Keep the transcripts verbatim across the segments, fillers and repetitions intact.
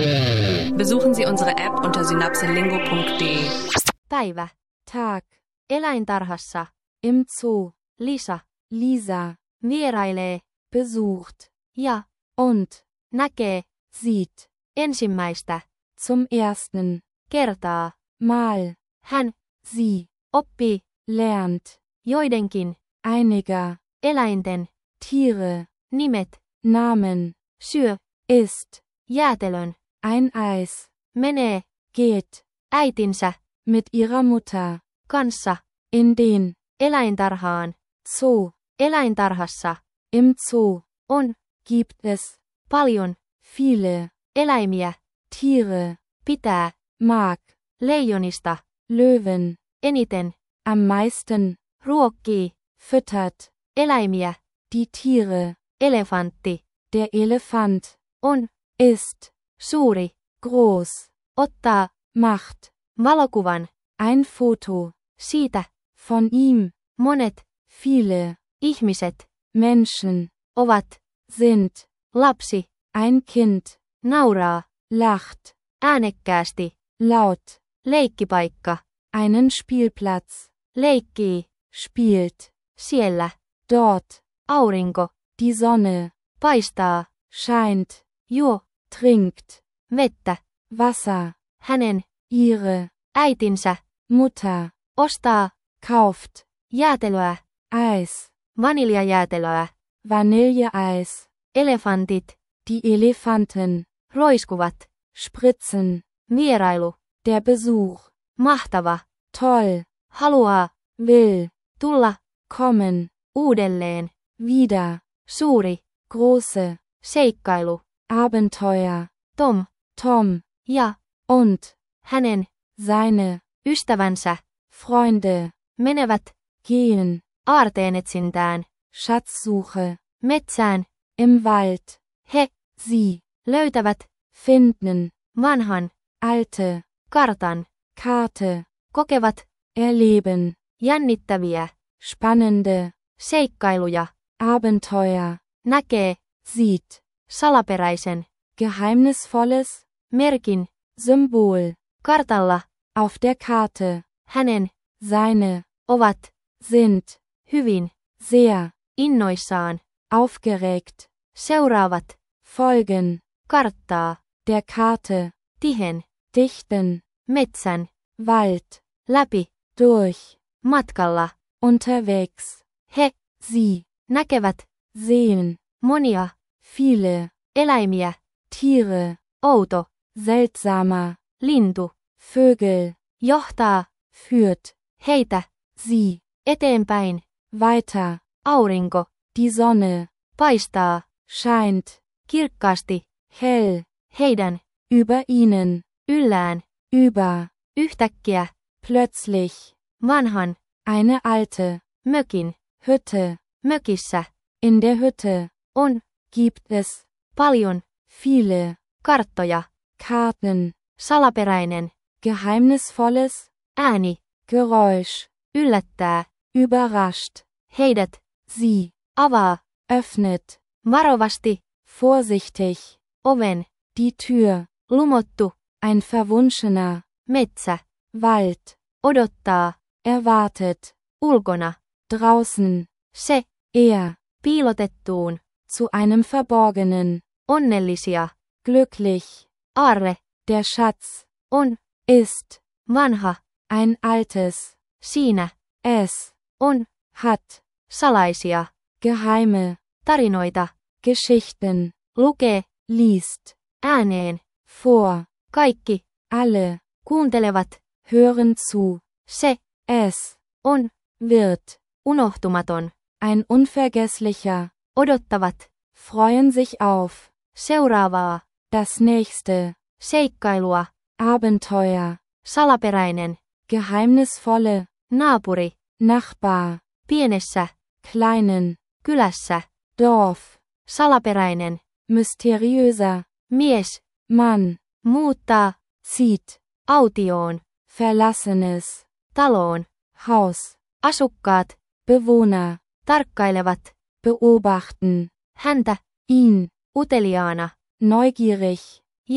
Besuchen Sie unsere App unter synapselingo punkt de. Päivä. Tag. Eläintarhassa. Im Zoo. Lisa. Lisa. Vierailee. Besucht. Ja. Und. Näkee. Sieht. Ensimmäistä. Zum ersten. Kertaa. Mal. Hän. Sie. Oppii. Lernt. Joidenkin. Einiger. Eläinten. Tiere. Nimet. Namen. Syö. Isst. Jäätelön. Ein Eis. Menee. Geht. Äitinsä. Mit ihrer Mutter. Kanssa. In den. Eläintarhaan. Zoo. Eläintarhassa. Im Zoo. On. Gibt es. Paljon. Viele. Eläimiä. Tiere. Pitää. Mag. Leijonista. Löwen. Eniten. Am meisten. Ruokkii. Füttert. Eläimiä. Die Tiere. Elefantti. Der Elefant. On. Ist. Suuri. Groß. Ottaa. Macht. Valokuvan. Ein Foto. Siitä. Von ihm. Monet. Viele. Ihmiset. Menschen. Ovat. Sind. Lapsi. Ein Kind. Nauraa. Lacht. Äänekkäästi. Laut. Leikkipaikka. Einen Spielplatz. Leikkii. Spielt. Siellä. Dort. Aurinko. Die Sonne. Paistaa. Scheint. Juo. Trinkt. Vettä. Wasser. Hänen. Ihre. Äitinsä. Mutter. Ostaa. Kauft. Jäätelöä. Eis. Vaniljajäätelöä. Vanilleeis. Elefantit. Die Elefanten. Roiskuvat. Spritzen. Vierailu. Der Besuch. Mahtava. Toll. Haluaa. Will. Tulla. Kommen. Uudelleen. Wieder. Suuri. Große. Seikkailu. Abenteuer. Tom. Tom. Ja. Und. Hänen. Seine. Ystävänsä. Freunde. Menevät. Gehen. Aarteenetsintään. Schatzsuche. Metsään. Im Wald. He. Sie. Löytävät. Finden. Vanhan. Alte. Kartan. Karte. Kokevat. Erleben. Jännittäviä. Spannende. Seikkailuja. Abenteuer. Näkee. Sieht. Salaperäisen. Geheimnisvolles. Merkin. Symbol. Kartalla. Auf der Karte. Hänen. Seine. Ovat. Sind. Hyvin. Sehr. Innoissaan. Aufgeregt. Seuraavat. Folgen. Karttaa. Der Karte. Tihen. Dichten. Metsän. Wald. Läpi. Durch. Matkalla. Unterwegs. He. Sie. Näkevät. Sehen. Monia. Viele. Eläimiä. Tiere. Outo. Seltsamer. Lintu. Vögel. Johtaa. Führt. Heitä. Sie. Eteenpäin. Weiter. Aurinko. Die Sonne. Paistaa. Scheint. Kirkkaasti. Hell. Heidän. Über ihnen. Yllään. Über. Yhtäkkiä. Plötzlich. Vanhan. Eine alte. Mökin. Hütte. Mökissä. In der Hütte. On. Gibt es. Paljon. Viele. Karttoja. Karten. Salaperäinen. Geheimnisvolles. Ääni. Geräusch. Yllättää. Überrascht. Heidät. Sie. Avaa. Öffnet. Varovasti. Vorsichtig. Oven. Die Tür. Lumottu. Ein verwunschener. Metsä. Wald. Odottaa. Erwartet. Ulkona. Draußen. Se. Er. Piilotettuun. Zu einem Verborgenen. Onnellisia. Glücklich. Aarre. Der Schatz. On. Ist. Vanha. Ein altes. Siinä. Es. On. Hat. Salaisia. Geheime. Tarinoita. Geschichten. Lukee. Liest. Ääneen. Vor. Kaikki. Alle. Kuuntelevat. Hören zu. Se. Es. On. Wird. Unohtumaton. Ein unvergesslicher. Odottavat. Freuen sich auf. Seuraavaa. Das nächste. Seikkailua. Abenteuer. Salaperäinen. Geheimnisvolle. Naapuri. Nachbar. Pienessä. Kleinen. Kylässä. Dorf. Salaperäinen. Mysteriöser. Mies. Mann. Muuttaa. Zieht. Autioon. Verlassenes. Taloon. Haus. Asukkaat. Bewohner. Tarkkailevat. Beobachten. Häntä. Ihn. Uteliaana. Neugierig. Ja.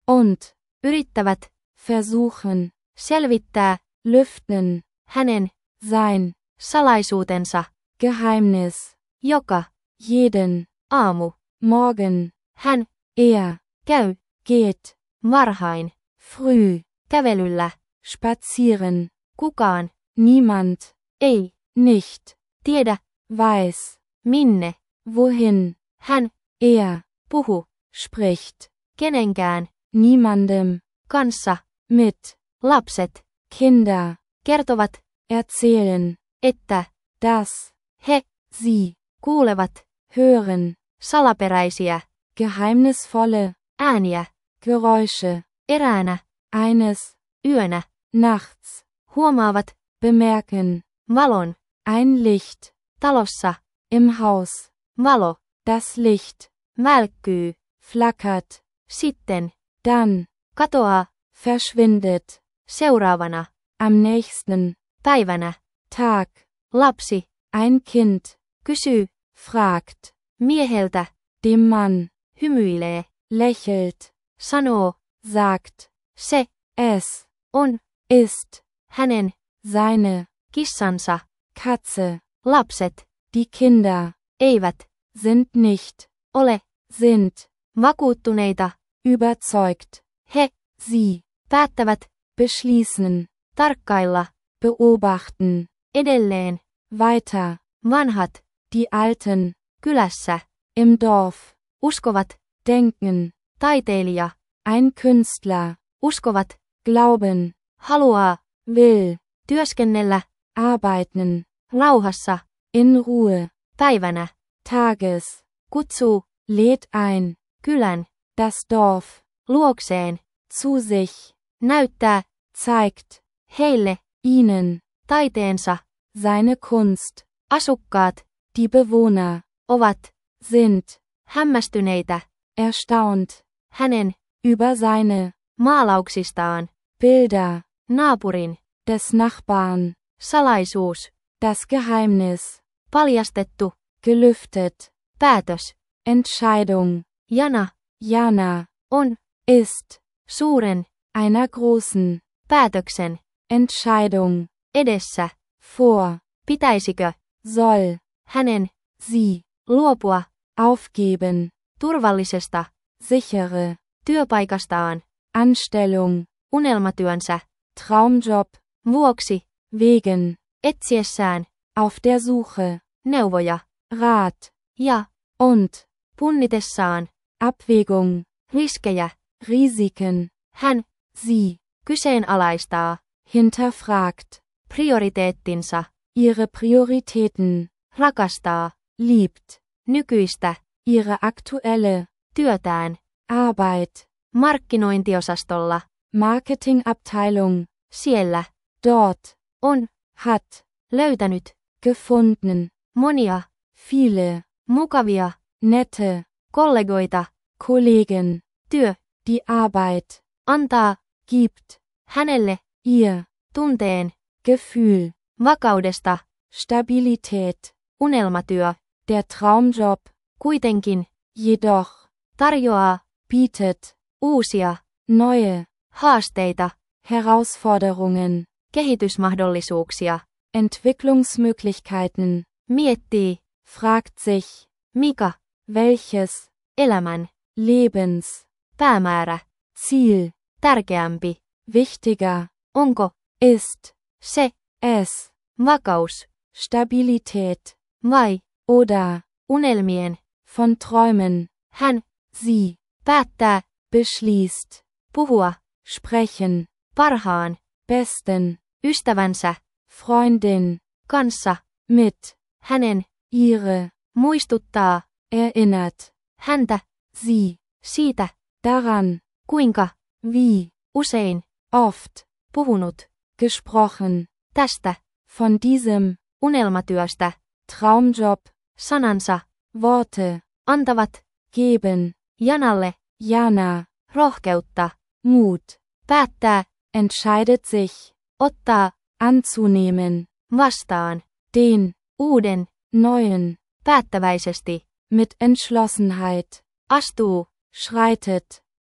und yrittävät versuchen selvittää lüften hänen sein salaisuutensa Geheimnis joka jeden aamu morgen hän er käy geht varhain früh kävelyllä spazieren kukaan niemand ei nicht tiedä weiß minne wohin hän er puhu spricht kenenkään niemandem kanssa mit lapset Kinder kertovat erzählen että das he sie kuulevat hören salaperäisiä geheimnisvolle ääniä Geräusche eräänä eines yönä nachts huomaavat bemerken valon ein Licht talossa im Haus valo das Licht välkkyy flackert sitten dann katoaa verschwindet seuraavana am nächsten päivänä Tag lapsi ein Kind kysyy fragt mieheltä dem Mann hymyilee lächelt sanoo sagt se es on ist hänen seine kissansa Katze lapset die Kinder eivät sind nicht ole sind vakuuttuneita überzeugt he sie päättävät beschließen tarkkailla beobachten edelleen weiter vanhat die Alten kylässä im Dorf uskovat denken taiteilija ein Künstler uskovat glauben haluaa will työskennellä arbeiten rauhassa in Ruhe päivänä tages kutsuu lädt ein kylän das Dorf luokseen zu sich näyttää zeigt heille ihnen taiteensa seine Kunst asukkaat die Bewohner ovat sind hämmästyneitä erstaunt hänen über seine maalauksistaan Bilder naapurin des Nachbarn salaisuus das Geheimnis paljastettu gelüftet päätös Entscheidung jana jana on ist suuren einer großen päätöksen Entscheidung edessä vor pitäisikö soll hänen sie luopua aufgeben turvallisesta sichere työpaikastaan Anstellung unelmatyönsä Traumjob vuoksi wegen etsiessään auf der Suche neuvoja Rat ja und punnitessaan Abwägung riskejä Risiken hän sie kyseenalaistaa hinterfragt prioriteettinsa ihre Prioritäten rakastaa liebt nykyistä ihre aktuelle työtään Arbeit markkinointiosastolla Marketingabteilung siellä dort on hat löytänyt gefunden monia viele mukavia nette kollegoita Kollegen työ die Arbeit antaa gibt hänelle ihr tunteen Gefühl vakaudesta Stabilität unelmatyö der Traumjob kuitenkin jedoch tarjoaa bietet uusia neue haasteita Herausforderungen kehitysmahdollisuuksia Entwicklungsmöglichkeiten miettii fragt sich mikä welches elämän Lebens päämäärä Ziel tärkeämpi wichtiger onko ist se es vakaus Stabilität vai oder unelmien von Träumen hän sie päättää beschließt puhua sprechen parhaan besten ystävänsä Freundin kanssa mit hänen ihre muistuttaa erinnert häntä sie siitä daran kuinka wie usein oft puhunut gesprochen tästä von diesem unelmatyöstä Traumjob sanansa Worte antavat geben Janalle Jana rohkeutta Mut päättää entscheidet sich ottaa anzunehmen vastaan den uuden neuen päättäväisesti mit Entschlossenheit astuu schreitet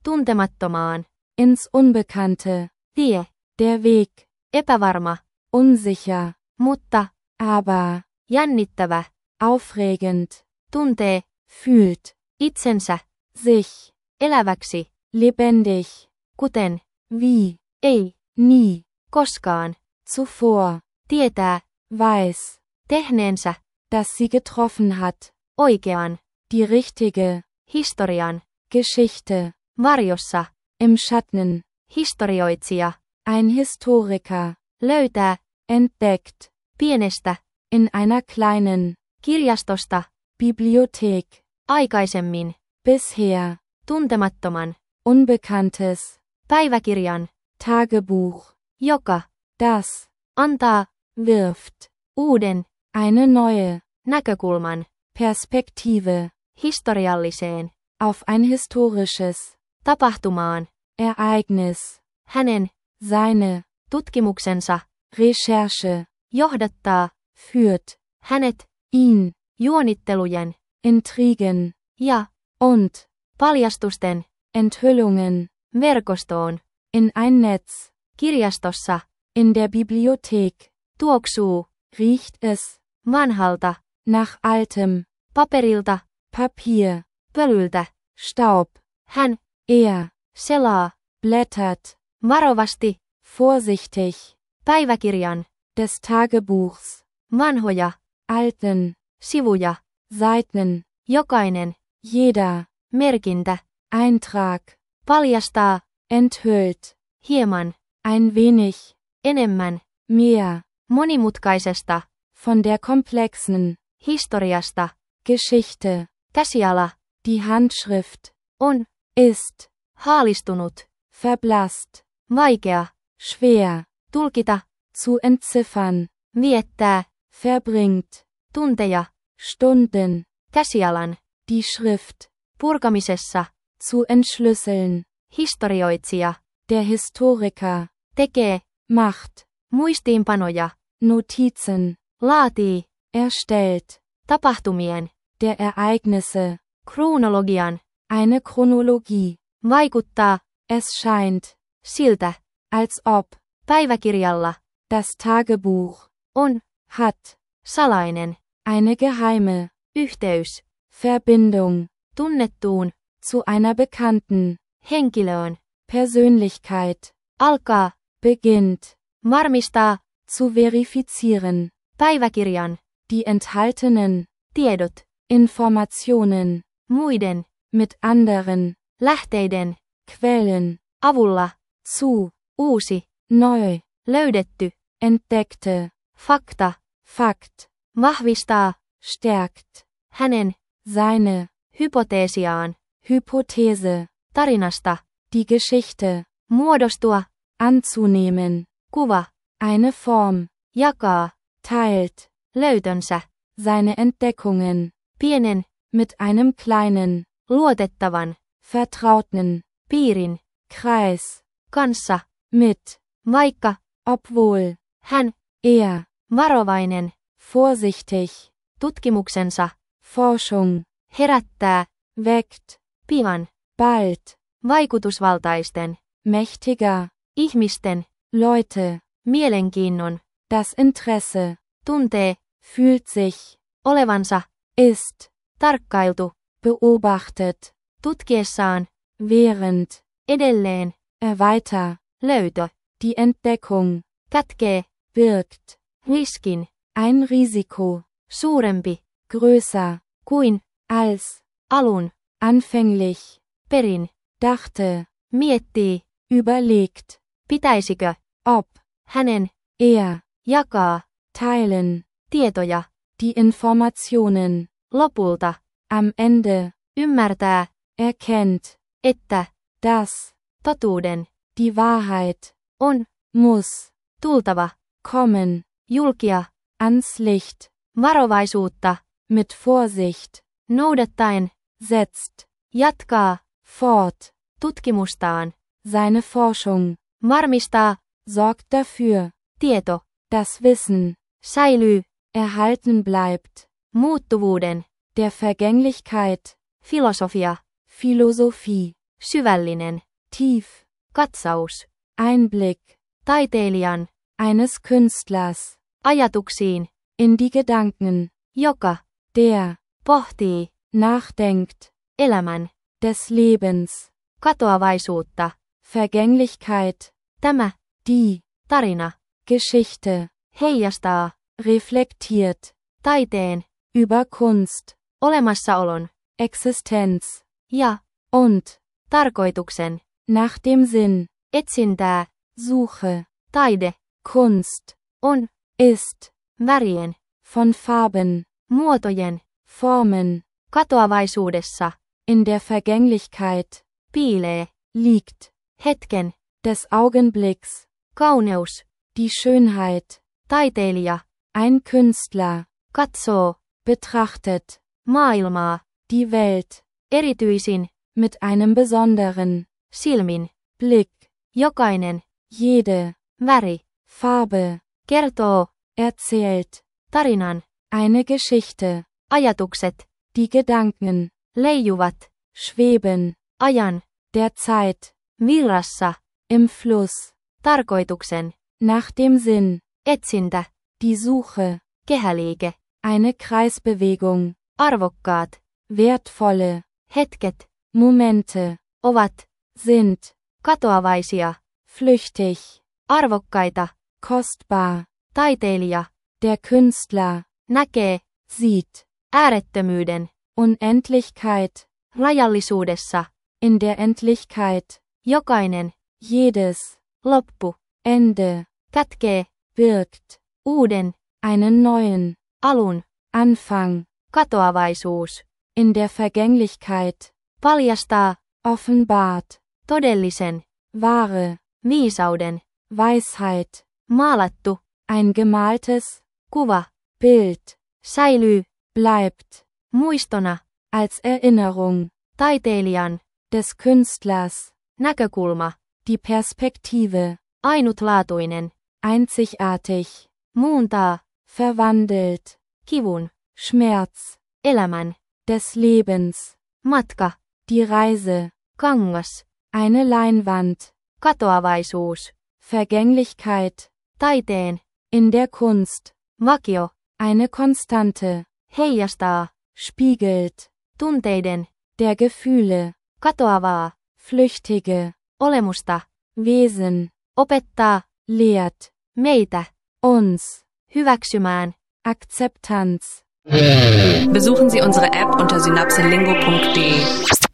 tuntemattomaan, ins Unbekannte, tie, der Weg, epävarma, unsicher, mutta, aber, jännittävä, aufregend, tuntee, fühlt, itsensä, sich, eläväksi, lebendig, kuten, wie, ei, nie, koskaan, zuvor, tietää, weiß, tehneensä, dass sie getroffen hat, oikean, die richtige, historian, Geschichte, varjossa, im Schatten, historioitsija, ein Historiker, löytää, entdeckt, pienestä, in einer kleinen, kirjastosta, Bibliothek, aikaisemmin, bisher, tuntemattoman, Unbekanntes, päiväkirjan, Tagebuch, joka, das, antaa, wirft, uuden, eine neue, näkökulman, Perspektive, historialliseen, auf ein historisches, tapahtumaan, Ereignis, hänen, seine, tutkimuksensa, Recherche, johdattaa, führt, hänet, ihn, juonittelujen, Intrigen, ja, und, paljastusten, Enthüllungen, verkostoon, in ein Netz, kirjastossa, in der Bibliothek, tuoksuu, riecht es, vanhalta, nach altem, paperilta, Papier, pölyltä, Staub, hän, er, selaa, blättert, varovasti, vorsichtig, päiväkirjan, des Tagebuchs, vanhoja, alten, sivuja, Seiten, jokainen, jeder, merkintä, Eintrag, paljastaa, enthüllt, hieman, ein wenig, enemmän, mehr, monimutkaisesta, von der komplexen, historiasta, Geschichte, käsiala, die Handschrift, on, ist, haalistunut, verblasst, vaikea, schwer, tulkita, zu entziffern, viettää, verbringt, tunteja, Stunden, käsialan, die Schrift, purkamisessa, zu entschlüsseln, historioitsija, der Historiker, tekee, macht, muistiinpanoja, Notizen, laatii, erstellt, tapahtumien, der Ereignisse, kronologian, eine Chronologie, vaikuttaa, es scheint, siltä, als ob, päiväkirjalla, das Tagebuch, on, hat, salainen, eine geheime, yhteys, Verbindung, tunnettuun, zu einer bekannten, henkilöön, Persönlichkeit, alkaa, beginnt, varmistaa, zu verifizieren, päiväkirjan, die enthaltenen, tiedot, Informationen, muiden, mit anderen, lähteiden, Quellen, avulla, zu, uusi, neu, löydetty, entdeckte, fakta, Fakt, vahvistaa, stärkt, hänen, seine, hypoteesiaan, Hypothese, tarinasta, die Geschichte, muodostua, anzunehmen, kuva, eine Form, jakaa, teilt, löytönsä, seine Entdeckungen, pienen, mit einem kleinen, luotettavan, vertrauten, piirin, Kreis, kanssa, mit, vaikka, obwohl, hän, er, varovainen, vorsichtig, tutkimuksensa, Forschung, herättää, weckt, pian, bald, vaikutusvaltaisten, mächtiger, ihmisten, Leute, mielenkiinnon, das Interesse, tuntee, fühlt sich, olevansa, ist, tarkkailtu, beobachtet, tutkiessaan, während, edelleen, erweiter, löytö, die Entdeckung, kätkee, birgt, riskin, ein Risiko, suurempi, größer, kuin, als, alun, anfänglich, perin, dachte, miettii, überlegt, pitäisikö, ob, hänen, er, jakaa, teilen, tietoja, die Informationen, lopulta, am Ende, ymmärtää, erkennt, että, dass, totuuden, die Wahrheit, on, muss, tultava, kommen, julkia, ans Licht, varovaisuutta, mit Vorsicht, noudattaen, setzt, jatkaa, fort, tutkimustaan, seine Forschung, varmistaa, sorgt dafür, tieto, das Wissen, säilyy, erhalten bleibt, muuttuvuuden, der Vergänglichkeit, filosofia, Philosophie, Syvällinen. tief, Katsaus. Einblick, Taiteilijan. eines Künstlers, Ajatuksiin. in die Gedanken, Joka. der, Pohtii. nachdenkt, Elämän. des Lebens, Katoavaisuutta. Vergänglichkeit, Tämä. die, Tarina. Geschichte, Heijastaa. reflektiert, Taiteen. über Kunst, Olemassaolon. Existenz, Ja. und, Tarkoituksen. nach dem Sinn, Etsintää. Suche, Taide. Kunst, On. ist, Värien. von Farben, Muotojen. Formen, Katoavaisuudessa. in der Vergänglichkeit, Piilee. liegt, Hetken. des Augenblicks, Kauneus. die Schönheit, Taiteilija. ein Künstler, Katsoo. betrachtet, Maailmaa. die Welt, Erityisin. mit einem besonderen Silmin. Blick, Jokainen. jede, Väri. Farbe, Kertoo. erzählt, Tarinan. eine Geschichte, Ajatukset. die Gedanken, Leijuvat. schweben, Ajan. der Zeit, Virrassa. im Fluss, Tarkoituksen. nach dem Sinn, Etsintä. die Suche, Kehäliike. eine Kreisbewegung, Arvokkaat. wertvolle, Hetket. Momente, Ovat. sind, Katoavaisia. flüchtig, Arvokkaita. kostbar, Taiteilija. der Künstler, Näkee. sieht, Äärettömyyden. Unendlichkeit, Rajallisuudessa. in der Endlichkeit, Jokainen. jedes, Loppu. Ende, Kätkee. birgt, Uuden. einen neuen, Alun. Anfang, Katoavaisuus. in der Vergänglichkeit, Paljastaa. offenbart, Todellisen. wahre, Viisauden. Weisheit, Maalattu. ein gemaltes, Kuva. Bild, Säilyy. bleibt, Muistona. als Erinnerung, Taiteilijan. des Künstlers, Näkökulma. die Perspektive, Ainutlaatuinen. einzigartig, Muuntaa. verwandelt, Kivun. Schmerz, Elämän. des Lebens, Matka. die Reise, Kangas. eine Leinwand, Katoavaisuus. Vergänglichkeit, Taiteen. in der Kunst, Vakio. eine Konstante, Heijastaa. spiegelt, Tunteiden. der Gefühle, Katoavaa. flüchtige, Olemusta. Wesen, Opettaa. lehrt, Meitä. uns, Hyväksymään. Akzeptanz. Besuchen Sie unsere App unter synapselingo punkt de.